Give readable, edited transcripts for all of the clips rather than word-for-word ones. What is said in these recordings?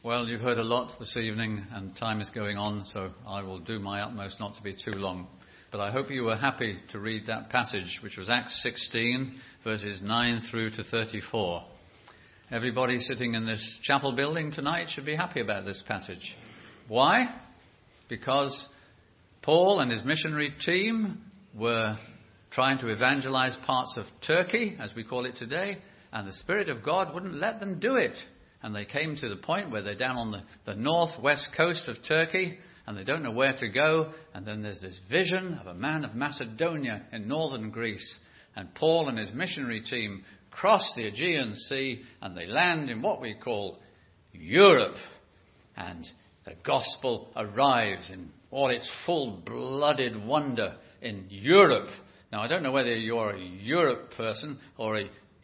Well, you've heard a lot this evening and time is going on, so I will do my utmost not to be too long. But I hope you were happy to read that passage, which was Acts 16, verses 9 through to 34. Everybody sitting in this chapel building tonight should be happy about this passage. Why? Because Paul and his missionary team were trying to evangelize parts of Turkey, as we call it today, and the Spirit of God wouldn't let them do it. And they came to the point where they're down on the northwest coast of Turkey, and they don't know where to go. And then there's this vision of a man of Macedonia in northern Greece. And Paul and his missionary team cross the Aegean Sea, and they land in what we call Europe. And the gospel arrives in all its full-blooded wonder in Europe. Now, I don't know whether you're a Europe person or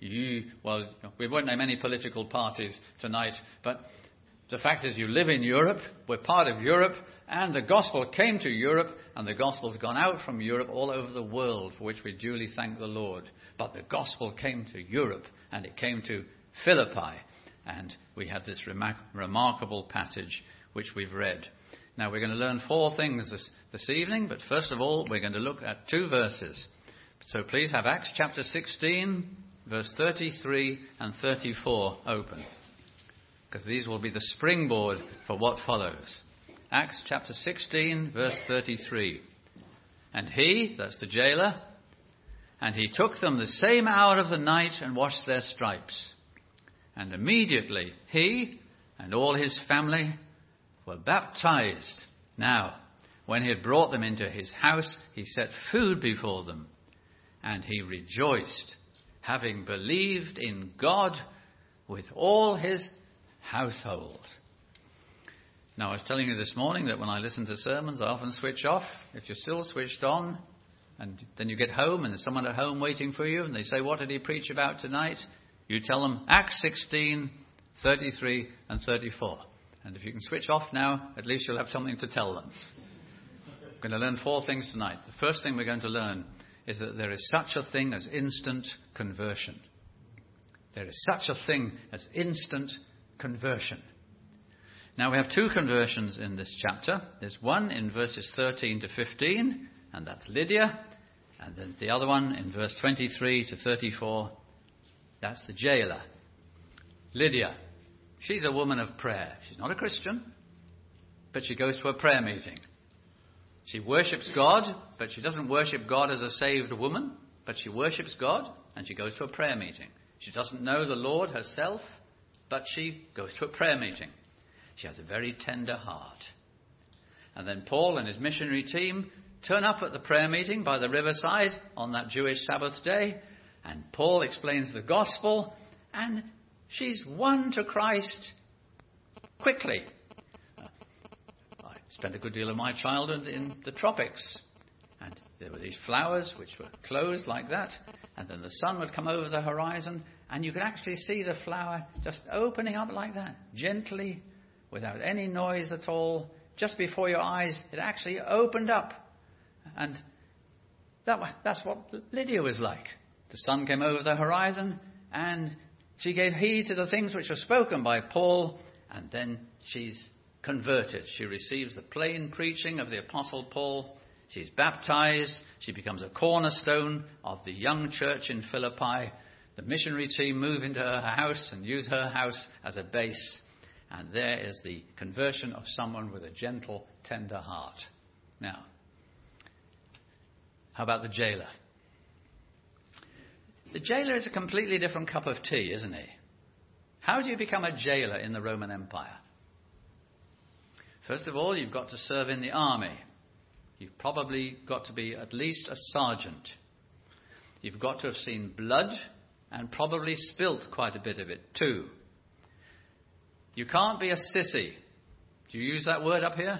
well, we won't name any political parties tonight, but the fact is you live in Europe, we're part of Europe, and the gospel came to Europe, and the gospel's gone out from Europe all over the world, for which we duly thank the Lord. But the gospel came to Europe, and it came to Philippi, and we had this remarkable passage which we've read. Now, we're going to learn four things this evening, but first of all, we're going to look at two verses. So please have Acts chapter 16, verse 33 and 34 open, because these will be the springboard for what follows. Acts chapter 16, verse 33. And he, that's the jailer, and he took them the same hour of the night and washed their stripes. And immediately he and all his family were baptized. Now, when he had brought them into his house, he set food before them, and he rejoiced, having believed in God with all his household. Now, I was telling you this morning that when I listen to sermons, I often switch off. If you're still switched on, and then you get home and there's someone at home waiting for you, and they say, what did he preach about tonight? You tell them Acts 16, 33 and 34. And if you can switch off now, at least you'll have something to tell them. We're going to learn four things tonight. The first thing we're going to learn is that there is such a thing as instant conversion. There is such a thing as instant conversion. Now, we have two conversions in this chapter. There's one in verses 13 to 15, and that's Lydia. And then the other one in verse 23 to 34, that's the jailer. Lydia, she's a woman of prayer. She's not a Christian, but she goes to a prayer meeting. She worships God, but she doesn't worship God as a saved woman, but she worships God, and she goes to a prayer meeting. She doesn't know the Lord herself, but she goes to a prayer meeting. She has a very tender heart. And then Paul and his missionary team turn up at the prayer meeting by the riverside on that Jewish Sabbath day, and Paul explains the gospel, and she's won to Christ quickly. Spent a good deal of my childhood in the tropics, and there were these flowers which were closed like that, and then the sun would come over the horizon, and you could actually see the flower just opening up like that, gently, without any noise at all. Just before your eyes, it actually opened up, and that's what Lydia was like. The sun came over the horizon, and she gave heed to the things which were spoken by Paul, and then she's converted. She receives the plain preaching of the Apostle Paul. She's baptized. She becomes a cornerstone of the young church in Philippi. The missionary team move into her house and use her house as a base. And there is the conversion of someone with a gentle, tender heart. Now, how about the jailer? The jailer is a completely different cup of tea, isn't he? How do you become a jailer in the Roman Empire? First of all, you've got to serve in the army. You've probably got to be at least a sergeant. You've got to have seen blood and probably spilt quite a bit of it too. You can't be a sissy. Do you use that word up here?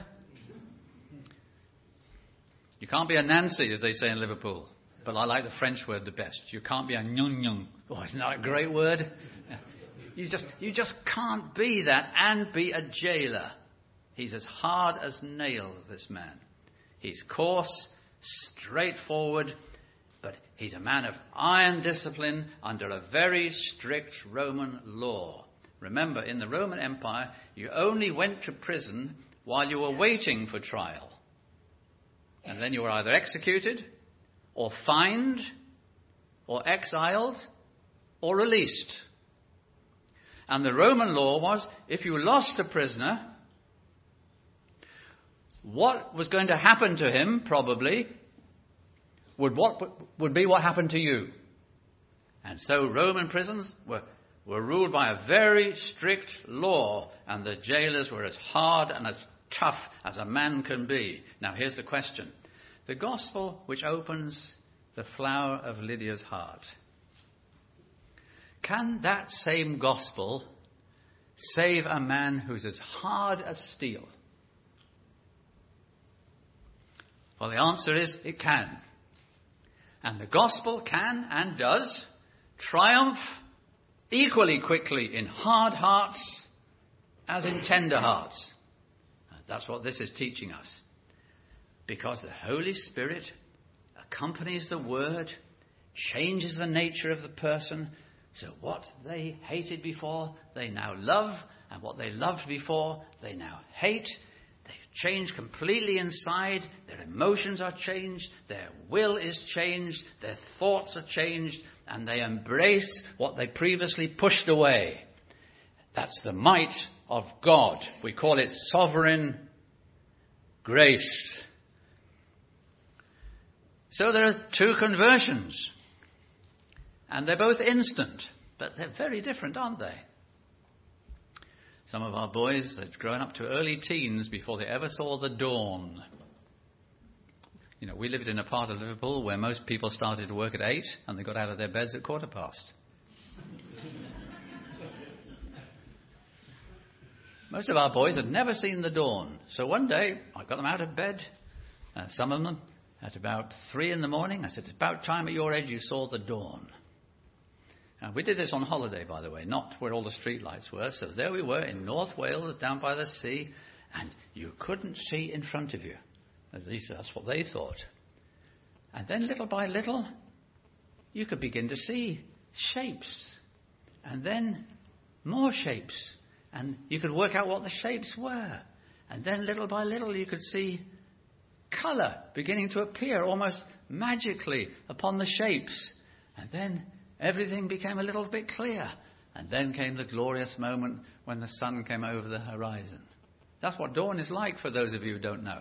You can't be a Nancy, as they say in Liverpool. But I like the French word the best. You can't be a nyung. Oh, isn't that a great word? You just can't be that and be a jailer. He's as hard as nails, this man. He's coarse, straightforward, but he's a man of iron discipline under a very strict Roman law. Remember, in the Roman Empire, you only went to prison while you were waiting for trial. And then you were either executed, or fined, or exiled, or released. And the Roman law was, if you lost a prisoner, what was going to happen to him, probably, would be what happened to you. And so Roman prisons were ruled by a very strict law, and the jailers were as hard and as tough as a man can be. Now here's the question. The gospel which opens the flower of Lydia's heart. Can that same gospel save a man who's as hard as steel? Well, the answer is it can. And the gospel can and does triumph equally quickly in hard hearts as in tender hearts. That's what this is teaching us. Because the Holy Spirit accompanies the word, changes the nature of the person, so what they hated before, they now love, and what they loved before, they now hate. They've changed completely inside, their emotions are changed, their will is changed, their thoughts are changed, and they embrace what they previously pushed away. That's the might of God. We call it sovereign grace. So there are two conversions, and they're both instant, but they're very different, aren't they? Some of our boys had grown up to early teens before they ever saw the dawn. You know, we lived in a part of Liverpool where most people started to work at 8 and they got out of their beds at 15:15. Most of our boys had never seen the dawn. So one day, I got them out of bed, some of them, at about 3 in the morning. I said, it's about time at your age you saw the dawn. We did this on holiday, by the way, not where all the street lights were. So there we were in North Wales, down by the sea, and you couldn't see in front of you. At least that's what they thought. And then little by little, you could begin to see shapes. And then more shapes. And you could work out what the shapes were. And then little by little, you could see colour beginning to appear almost magically upon the shapes. And then everything became a little bit clear. And then came the glorious moment when the sun came over the horizon. That's what dawn is like for those of you who don't know.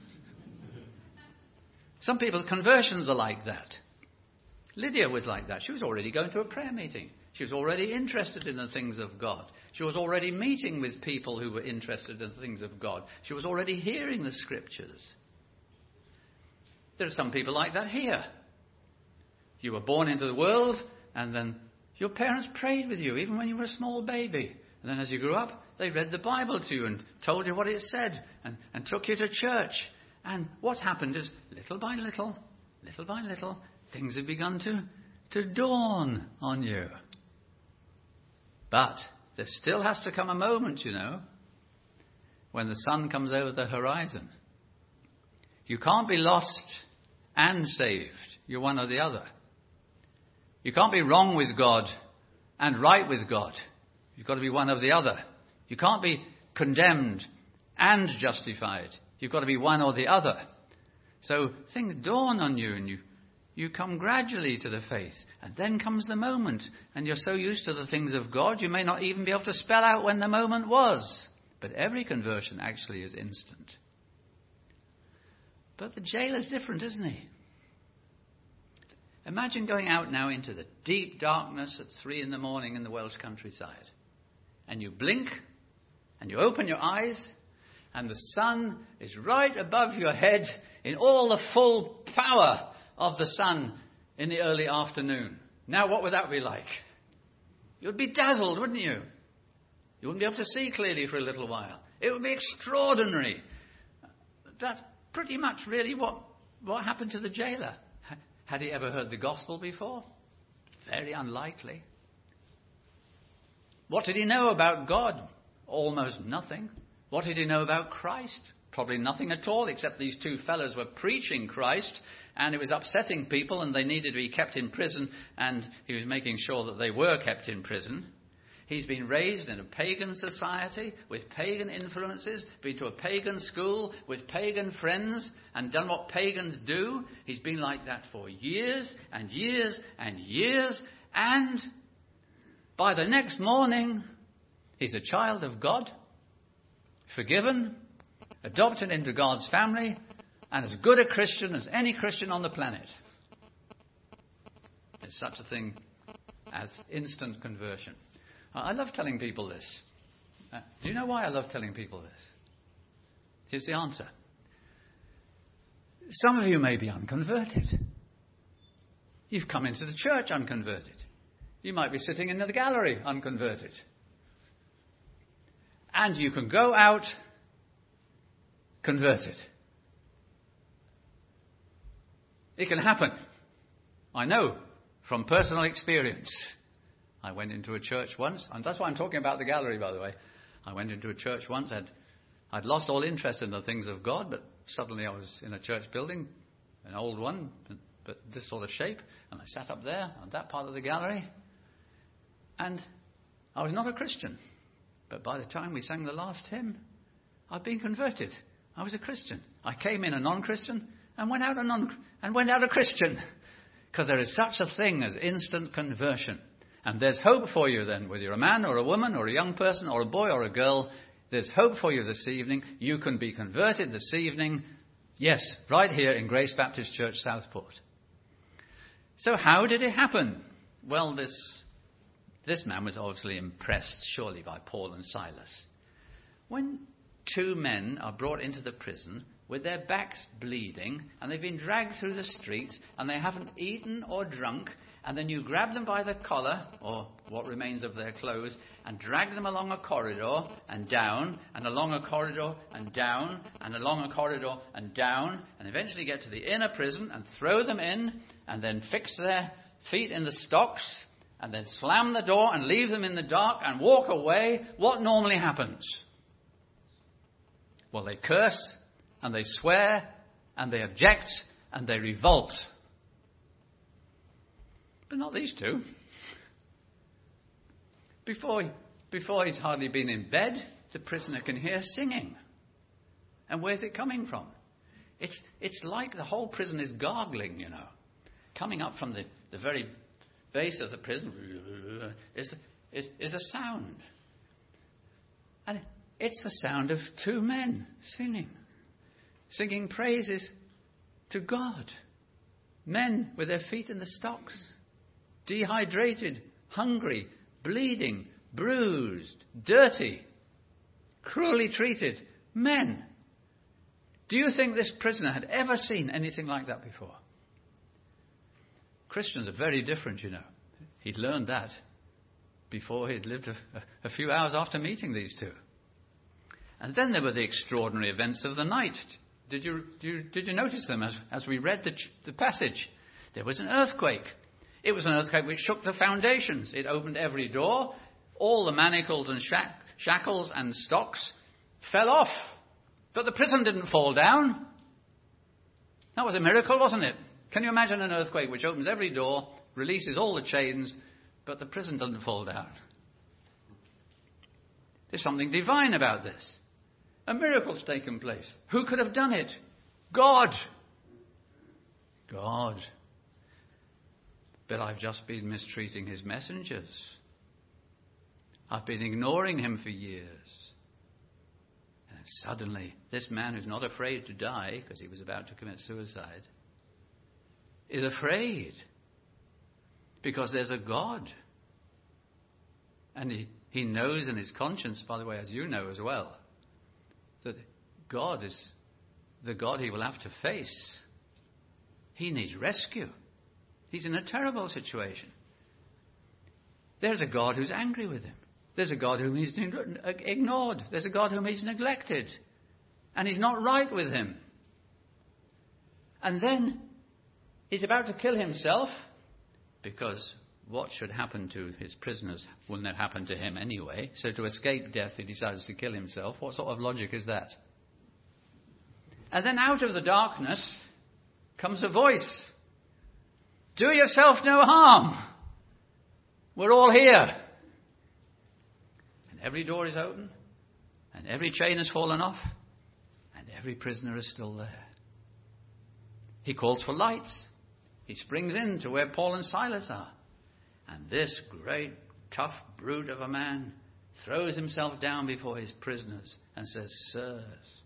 Some people's conversions are like that. Lydia was like that. She was already going to a prayer meeting. She was already interested in the things of God. She was already meeting with people who were interested in the things of God. She was already hearing the scriptures. There are some people like that here. You were born into the world, and then your parents prayed with you, even when you were a small baby. And then as you grew up, they read the Bible to you and told you what it said and took you to church. And what happened is, little by little, things have begun to dawn on you. But there still has to come a moment, you know, when the sun comes over the horizon. You can't be lost and saved. You're one or the other. You can't be wrong with God and right with God. You've got to be one or the other. You can't be condemned and justified. You've got to be one or the other. So things dawn on you and you come gradually to the faith. And then comes the moment. And you're so used to the things of God, you may not even be able to spell out when the moment was. But every conversion actually is instant. But the jailer's different, isn't he? Imagine going out now into the deep darkness at 3 in the morning in the Welsh countryside. And you blink and you open your eyes and the sun is right above your head in all the full power of the sun in the early afternoon. Now what would that be like? You would be dazzled, wouldn't you? You wouldn't be able to see clearly for a little while. It would be extraordinary. That's pretty much really what happened to the jailer. Had he ever heard the gospel before? Very unlikely. What did he know about God? Almost nothing. What did he know about Christ? Probably nothing at all, except these two fellows were preaching Christ, and it was upsetting people, and they needed to be kept in prison, and he was making sure that they were kept in prison. He's been raised in a pagan society with pagan influences, been to a pagan school with pagan friends, and done what pagans do. He's been like that for years and years and years, and by the next morning, he's a child of God, forgiven, adopted into God's family, and as good a Christian as any Christian on the planet. There's such a thing as instant conversion. I love telling people this. Do you know why I love telling people this? Here's the answer. Some of you may be unconverted. You've come into the church unconverted. You might be sitting in the gallery unconverted. And you can go out converted. It can happen. I know from personal experience. I went into a church once, and that's why I'm talking about the gallery, by the way. I went into a church once. I'd lost all interest in the things of God, but suddenly I was in a church building, an old one, but this sort of shape, and I sat up there on that part of the gallery, and I was not a Christian. But by the time we sang the last hymn, I'd been converted. I was a Christian. I came in a non-Christian and went out a Christian. Because there is such a thing as instant conversion. And there's hope for you then, whether you're a man or a woman or a young person or a boy or a girl. There's hope for you this evening. You can be converted this evening. Yes, right here in Grace Baptist Church, Southport. So how did it happen? Well, this man was obviously impressed, surely, by Paul and Silas. When two men are brought into the prison with their backs bleeding, and they've been dragged through the streets, and they haven't eaten or drunk, and then you grab them by the collar, or what remains of their clothes, and drag them along a corridor, and down, and along a corridor, and down, and along a corridor, and down, and eventually get to the inner prison, and throw them in, and then fix their feet in the stocks, and then slam the door, and leave them in the dark, and walk away. What normally happens? Well, they curse, and they swear, and they object, and they revolt. But not these two. Before he's hardly been in bed, the prisoner can hear singing. And where's it coming from? It's like the whole prison is gargling, you know. Coming up from the very base of the prison is a sound. And it's the sound of two men singing praises to God. Men with their feet in the stocks, dehydrated, hungry, bleeding, bruised, dirty, cruelly treated men. Do you think this prisoner had ever seen anything like that before? Christians are very different, you know. He'd learned that before he'd lived a few hours after meeting these two. And then there were the extraordinary events of the night. Did you notice them as we read the passage? There was an earthquake. It was an earthquake which shook the foundations. It opened every door. All the manacles and shackles and stocks fell off. But the prison didn't fall down. That was a miracle, wasn't it? Can you imagine an earthquake which opens every door, releases all the chains, but the prison doesn't fall down? There's something divine about this. A miracle's taken place. Who could have done it? God. God. But I've just been mistreating his messengers. I've been ignoring him for years. And suddenly, this man who's not afraid to die, because he was about to commit suicide, is afraid. Because there's a God. And he knows in his conscience, by the way, as you know as well, that God is the God he will have to face. He needs rescue. He's in a terrible situation. There's a God who's angry with him. There's a God whom he's ignored. There's a God whom he's neglected. And he's not right with him. And then he's about to kill himself, because what should happen to his prisoners wouldn't have happened to him anyway. So to escape death, he decides to kill himself. What sort of logic is that? And then out of the darkness comes a voice. Do yourself no harm. We're all here. every door is open, and every chain has fallen off, and every prisoner is still there. He calls for lights. He springs in to where Paul and Silas are. And this great, tough brute of a man throws himself down before his prisoners and says, "Sirs,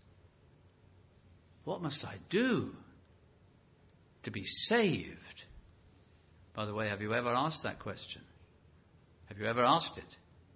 what must I do to be saved?" By the way, have you ever asked that question? Have you ever asked it?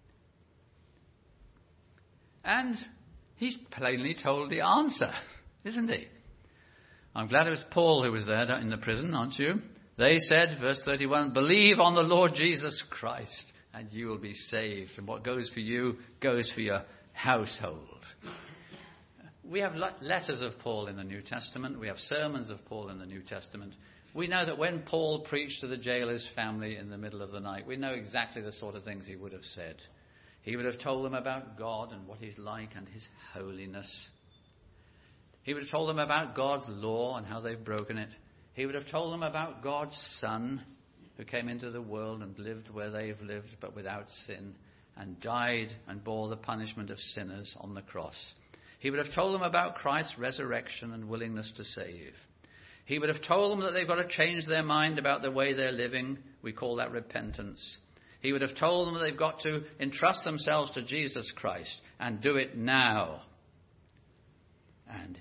And he's plainly told the answer, isn't he? I'm glad it was Paul who was there in the prison, aren't you? They said, verse 31, "Believe on the Lord Jesus Christ, and you will be saved. And what goes for you goes for your household." We have letters of Paul in the New Testament. We have sermons of Paul in the New Testament. We know that when Paul preached to the jailer's family in the middle of the night, we know exactly the sort of things he would have said. He would have told them about God and what he's like and his holiness. He would have told them about God's law and how they've broken it. He would have told them about God's Son, who came into the world and lived where they've lived, but without sin, and died and bore the punishment of sinners on the cross. He would have told them about Christ's resurrection and willingness to save. He would have told them that they've got to change their mind about the way they're living. We call that repentance. He would have told them that they've got to entrust themselves to Jesus Christ and do it now. And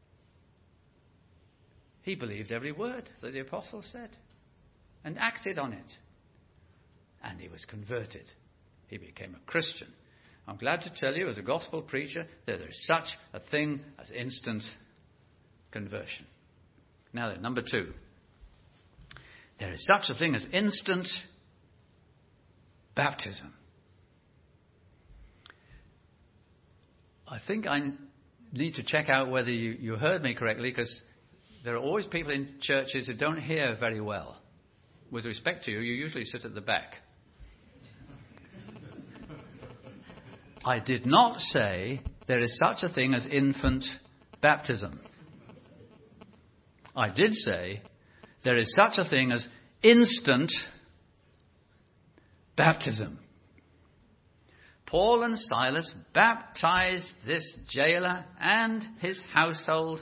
he believed every word that the apostle said and acted on it. And he was converted. He became a Christian. I'm glad to tell you, as a gospel preacher, that there is such a thing as instant conversion. Now then, number 2. There is such a thing as instant baptism. I think I need to check out whether you heard me correctly, because there are always people in churches who don't hear very well. With respect to you, you usually sit at the back. I did not say there is such a thing as infant baptism. I did say there is such a thing as instant baptism. Paul and Silas baptized this jailer and his household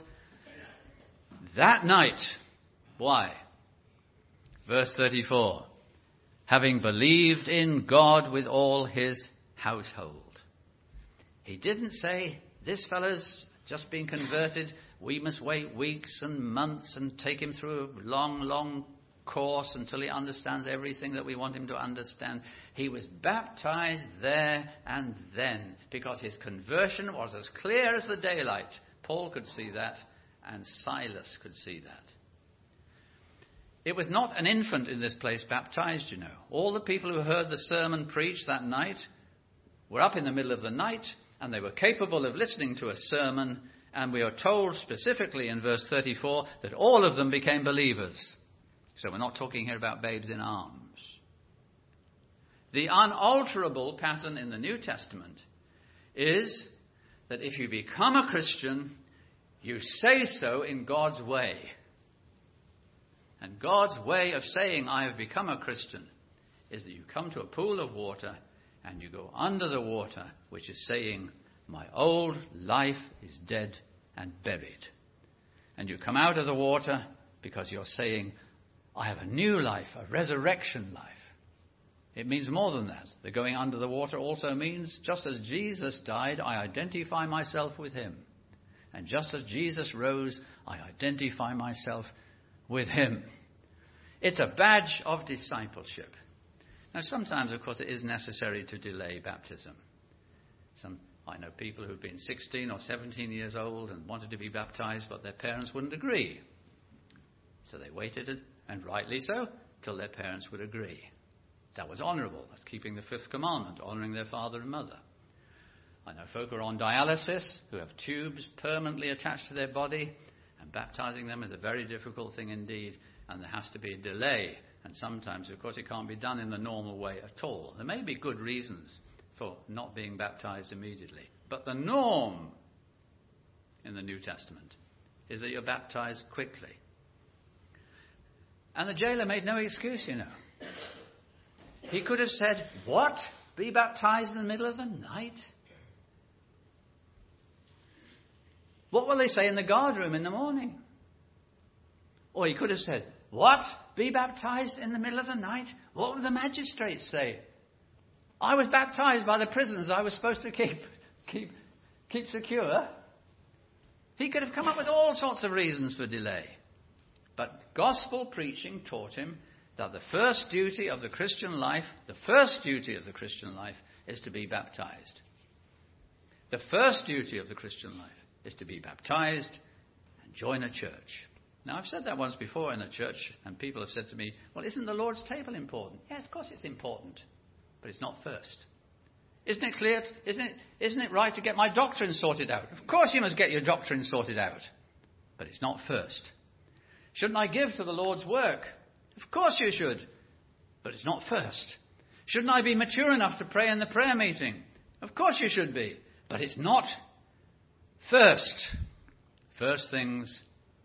that night. Why? Verse 34. Having believed in God with all his household. He didn't say, this fellow's just been converted. We must wait weeks and months and take him through a long, long course until he understands everything that we want him to understand. He was baptized there and then because his conversion was as clear as the daylight. Paul could see that and Silas could see that. It was not an infant in this place baptized, you know. All the people who heard the sermon preached that night were up in the middle of the night and they were capable of listening to a sermon, and we are told specifically in verse 34 that all of them became believers. So we're not talking here about babes in arms. The unalterable pattern in the New Testament is that if you become a Christian, you say so in God's way. And God's way of saying, I have become a Christian, is that you come to a pool of water and you go under the water, which is saying, my old life is dead and buried. And you come out of the water because you're saying, I have a new life, a resurrection life. It means more than that. The going under the water also means, just as Jesus died, I identify myself with him. And just as Jesus rose, I identify myself with him. It's a badge of discipleship. Now, sometimes, of course, it is necessary to delay baptism. I know people who've been 16 or 17 years old and wanted to be baptized, but their parents wouldn't agree. So they waited, and rightly so, till their parents would agree. That was honourable. That's keeping the fifth commandment, honouring their father and mother. I know folk who are on dialysis, who have tubes permanently attached to their body, and baptizing them is a very difficult thing indeed, and there has to be a delay. And sometimes, of course, it can't be done in the normal way at all. There may be good reasons for not being baptized immediately. But the norm in the New Testament is that you're baptized quickly. And the jailer made no excuse, you know. He could have said, what? Be baptized in the middle of the night? What will they say in the guardroom in the morning? Or he could have said, what? Be baptized in the middle of the night? What would the magistrates say? I was baptized by the prisoners I was supposed to keep secure. He could have come up with all sorts of reasons for delay. But gospel preaching taught him that the first duty of the Christian life is to be baptized. The first duty of the Christian life is to be baptized and join a church. Now, I've said that once before in a church, and people have said to me, well, isn't the Lord's table important? Yes, of course it's important, but it's not first. Isn't it clear? Isn't it right to get my doctrine sorted out? Of course you must get your doctrine sorted out, but it's not first. Shouldn't I give to the Lord's work? Of course you should, but it's not first. Shouldn't I be mature enough to pray in the prayer meeting? Of course you should be, but it's not first. First things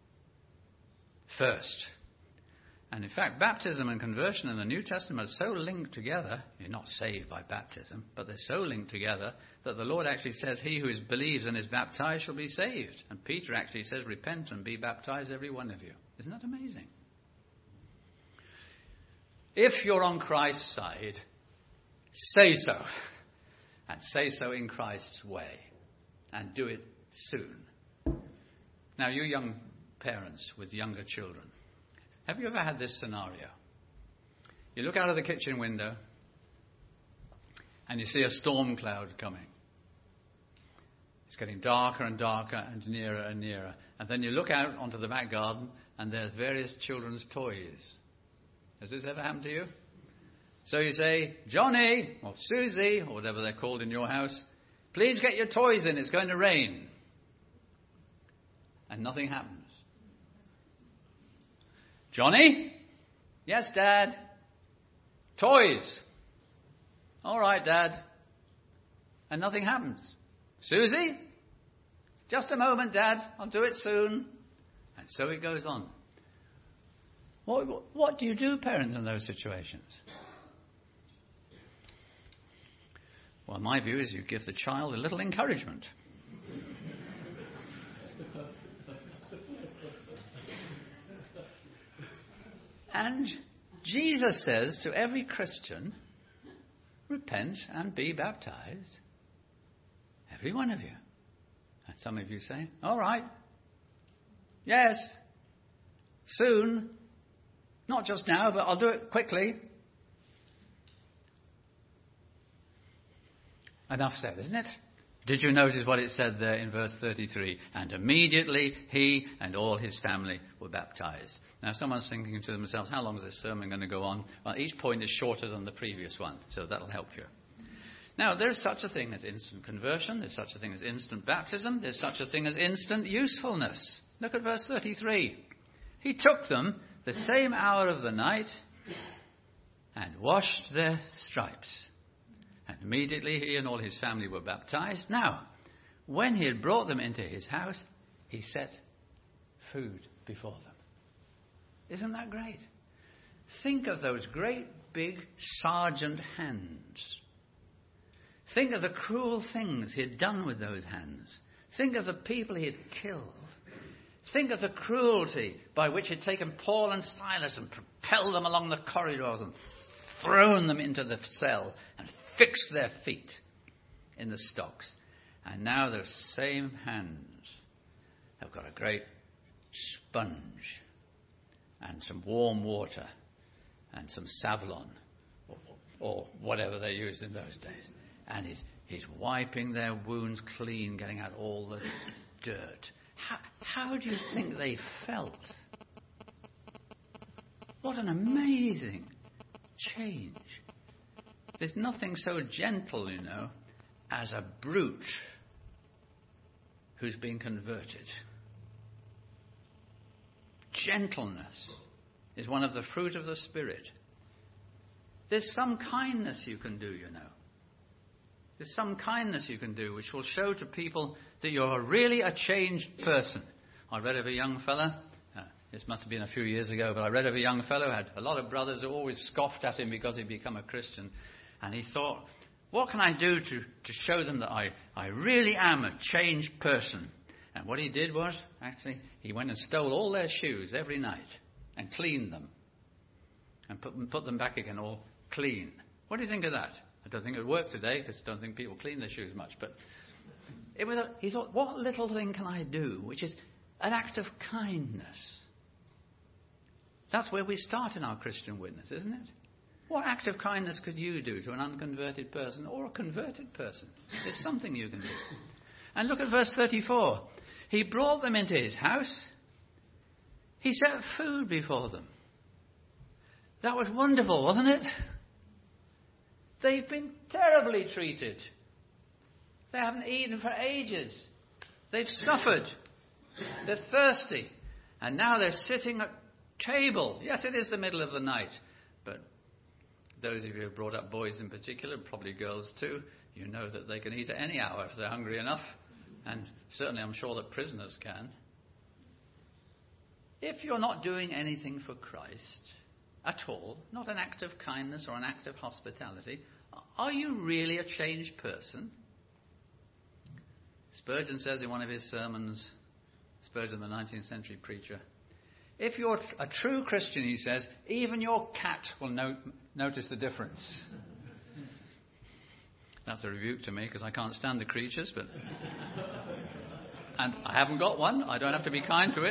first. And in fact, baptism and conversion in the New Testament are so linked together. You're not saved by baptism, but they're so linked together that the Lord actually says, he who believes and is baptized shall be saved. And Peter actually says, repent and be baptized, every one of you. Isn't that amazing? If you're on Christ's side, say so. And say so in Christ's way. And do it soon. Now, you young parents with younger children, have you ever had this scenario? You look out of the kitchen window and you see a storm cloud coming. It's getting darker and darker and nearer and nearer. And then you look out onto the back garden and there's various children's toys. Has this ever happened to you? So you say, Johnny or Susie or whatever they're called in your house, please get your toys in, it's going to rain. And nothing happens. Johnny? Yes, Dad. Toys. All right, Dad. And nothing happens. Susie? Just a moment, Dad. I'll do it soon. And so it goes on. What do you do, parents, in those situations? Well, my view is you give the child a little encouragement. And Jesus says to every Christian, repent and be baptized, every one of you. And some of you say, all right, yes, soon, not just now, but I'll do it quickly. Enough said, isn't it? Did you notice what it said there in verse 33? And immediately he and all his family were baptized. Now someone's thinking to themselves, how long is this sermon going to go on? Well, each point is shorter than the previous one, so that'll help you. Now, there's such a thing as instant conversion. There's such a thing as instant baptism. There's such a thing as instant usefulness. Look at verse 33. He took them the same hour of the night and washed their stripes. And immediately he and all his family were baptized. Now, when he had brought them into his house, he set food before them. Isn't that great? Think of those great big sergeant hands. Think of the cruel things he had done with those hands. Think of the people he had killed. Think of the cruelty by which he had taken Paul and Silas and propelled them along the corridors and thrown them into the cell and fixed their feet in the stocks. And now those same hands have got a great sponge and some warm water and some Savlon or whatever they used in those days. And he's wiping their wounds clean, getting out all the dirt. How do you think they felt? What an amazing change. There's nothing so gentle, as a brute who's been converted. Gentleness is one of the fruit of the Spirit. There's some kindness you can do, There's some kindness you can do which will show to people that you're really a changed person. I read of a young fella, this must have been a few years ago, but I read of a young fellow who had a lot of brothers who always scoffed at him because he'd become a Christian. And he thought, What can I do to show them that I really am a changed person? And what he did was, actually, he went and stole all their shoes every night and cleaned them and put them back again all clean. What do you think of that? I don't think it would work today because I don't think people clean their shoes much. But he thought, what little thing can I do which is an act of kindness? That's where we start in our Christian witness, isn't it? What act of kindness could you do to an unconverted person or a converted person? There's something you can do. And look at verse 34. He brought them into his house. He set food before them. That was wonderful, wasn't it? They've been terribly treated. They haven't eaten for ages. They've suffered. They're thirsty. And now they're sitting at table. Yes, it is the middle of the night. But those of you who have brought up boys in particular, probably girls too, you know that they can eat at any hour if they're hungry enough. And certainly I'm sure that prisoners can. If you're not doing anything for Christ at all, not an act of kindness or an act of hospitality, are you really a changed person? Spurgeon says in one of his sermons, Spurgeon, the 19th century preacher, if you're a true Christian, he says, even your cat will notice the difference. That's a rebuke to me because I can't stand the creatures, and I haven't got one. I don't have to be kind to it.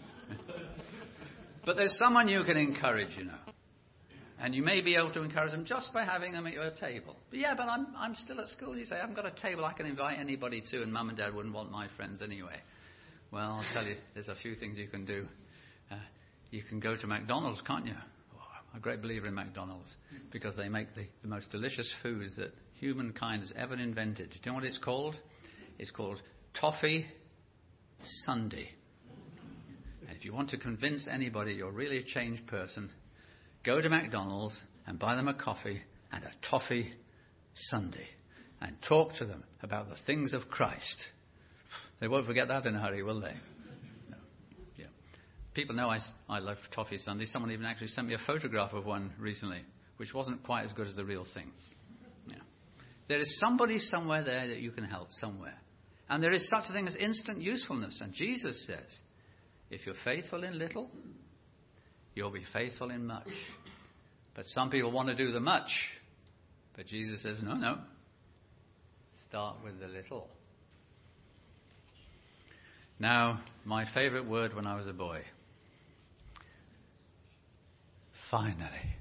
But there's someone you can encourage, you know. And you may be able to encourage them just by having them at your table. But I'm still at school, you say. I haven't got a table I can invite anybody to, and Mum and Dad wouldn't want my friends anyway. Well, I'll tell you, there's a few things you can do. You can go to McDonald's, can't you? Oh, I'm a great believer in McDonald's because they make the most delicious foods that humankind has ever invented. Do you know what it's called? It's called Toffee Sundae. And if you want to convince anybody you're really a changed person, go to McDonald's and buy them a coffee and a toffee sundae and talk to them about the things of Christ. They won't forget that in a hurry, will they? No. Yeah. People know I love toffee sundaes. Someone even actually sent me a photograph of one recently, which wasn't quite as good as the real thing. Yeah. There is somebody somewhere there that you can help somewhere. And there is such a thing as instant usefulness. And Jesus says, if you're faithful in little, you'll be faithful in much. But some people want to do the much. But Jesus says, no. Start with the little. Now, my favorite word when I was a boy. Finally.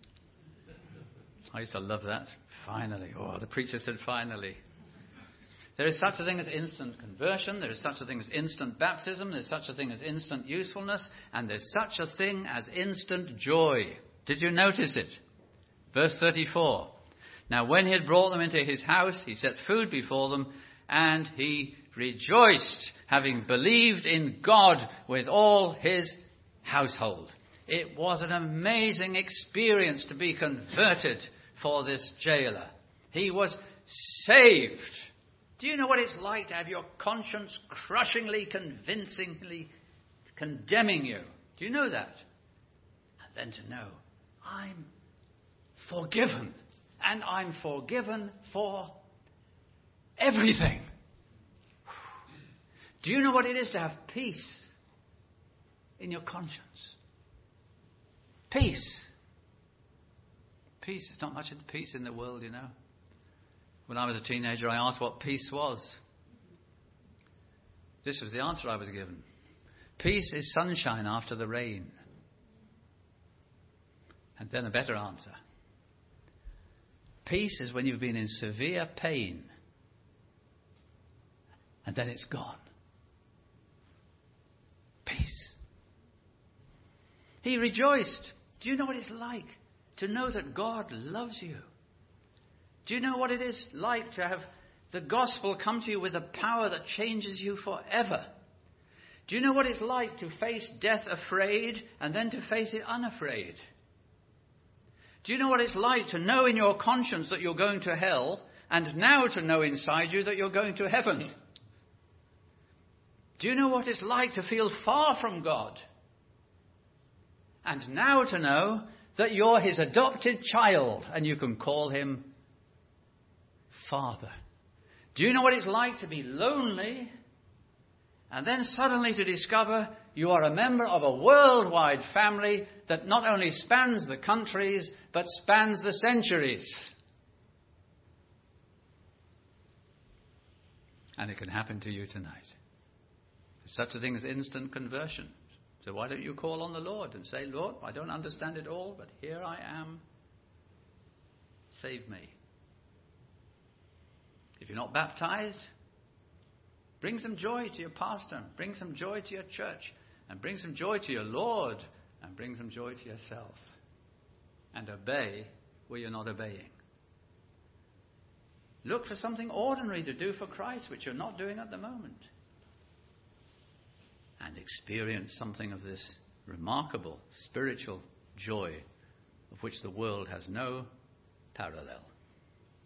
I used to love that. Finally. Oh, the preacher said finally. There is such a thing as instant conversion. There is such a thing as instant baptism. There's such a thing as instant usefulness. And there's such a thing as instant joy. Did you notice it? Verse 34. Now when he had brought them into his house, he set food before them, and he rejoiced, having believed in God with all his household. It was an amazing experience to be converted for this jailer. He was saved. Do you know what it's like to have your conscience crushingly, convincingly condemning you? Do you know that? And then to know, I'm forgiven. And I'm forgiven for everything. Do you know what it is to have peace in your conscience? Peace. Peace. There's not much of peace in the world, you know. When I was a teenager, I asked what peace was. This was the answer I was given. Peace is sunshine after the rain. And then a better answer. Peace is when you've been in severe pain and then it's gone. Peace. He rejoiced. Do you know what it's like to know that God loves you? Do you know what it is like to have the gospel come to you with a power that changes you forever? Do you know what it's like to face death afraid and then to face it unafraid? Do you know what it's like to know in your conscience that you're going to hell and now to know inside you that you're going to heaven? Do you know what it's like to feel far from God and now to know that you're his adopted child and you can call him Father. Do you know what it's like to be lonely and then suddenly to discover you are a member of a worldwide family that not only spans the countries but spans the centuries? And it can happen to you tonight. There's such a thing as instant conversion. So why don't you call on the Lord and say, Lord, I don't understand it all, but here I am. Save me. If you're not baptized, bring some joy to your pastor, bring some joy to your church, and bring some joy to your Lord, and bring some joy to yourself. And obey where you're not obeying. Look for something ordinary to do for Christ, which you're not doing at the moment. And experience something of this remarkable spiritual joy of which the world has no parallel.